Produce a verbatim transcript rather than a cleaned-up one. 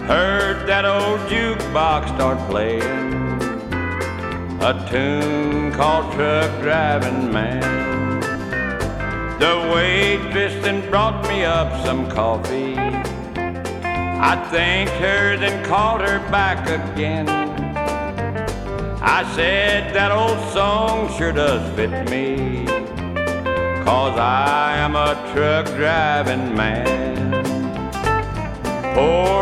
Heard that old jukebox start playing a tune called Truck Driving Man. The waitress then brought me up some coffee. I thanked her, then called her back again. I said, that old song sure does fit me, 'cause I am a truck driving man. Poor